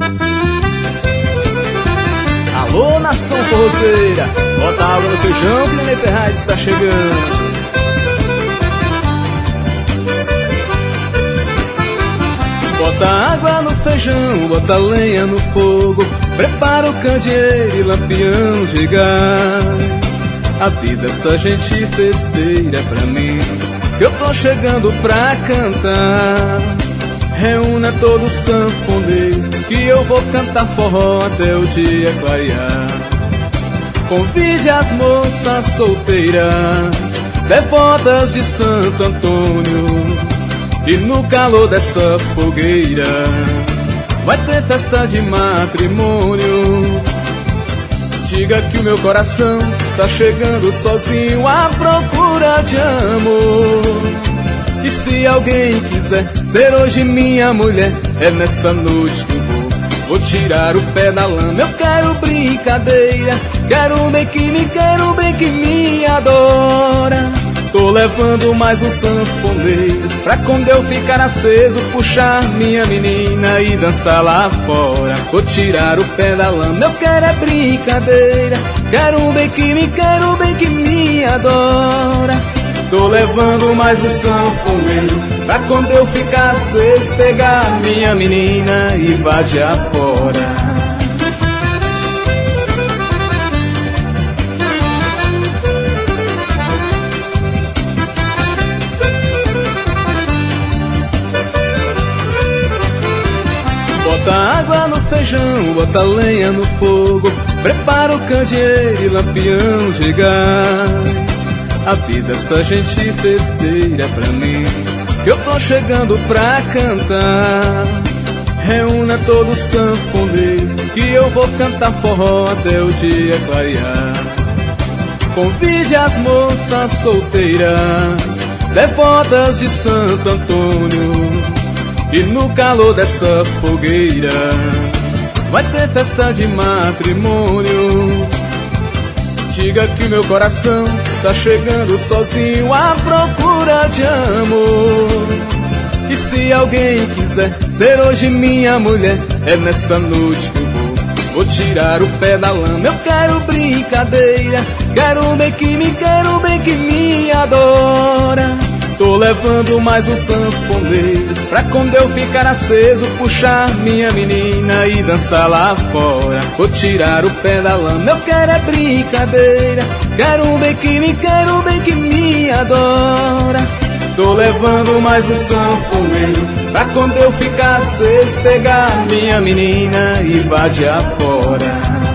Alô, nação forrozeira, bota água no feijão que Nenê Ferraz está chegando. Bota água no feijão, bota lenha no fogo, prepara o candeeiro e lampião de gás. Avisa essa gente festeira pra mim, que eu tô chegando pra cantar. Reúna todo o sanfonês, que eu vou cantar forró até o dia clarear. Convide as moças solteiras, devotas de Santo Antônio, e no calor dessa fogueira vai ter festa de matrimônio. Diga que o meu coração está chegando sozinho à procura de amor. E se alguém quiser ser hoje minha mulher, é nessa noite que eu vou tirar o pé da lama. Eu quero brincadeira, quero bem que me adora. Tô levando mais um sanfoneiro, pra quando eu ficar aceso, puxar minha menina e dançar lá fora. Vou tirar o pé da lama, eu quero é brincadeira, quero bem que me adora. Tô levando mais um sanfoneiro, pra quando eu ficar aceso, pegar minha menina e vadiar fora. Bota água no feijão, bota lenha no fogo, prepara o candeeiro e lampião de gás. Avisa essa gente festeira pra mim, que eu tô chegando pra cantar. Reúna todo o sanfonês, que eu vou cantar forró até o dia clarear. Convide as moças solteiras, devotas de Santo Antônio, e no calor dessa fogueira vai ter festa de matrimônio. Diga que o meu coração está chegando sozinho à procura de amor. E se alguém quiser ser hoje minha mulher, é nessa noite que eu vou tirar o pé da lama. Eu quero brincadeira, quero bem que me adora. Tô levando mais um sanfoneiro, pra quando eu ficar aceso, puxar minha menina e dançar lá fora. Vou tirar o pé da lama, eu quero é brincadeira, quero bem que me adora. Tô levando mais um sanfoneiro, pra quando eu ficar aceso, pegar minha menina e vadiar fora.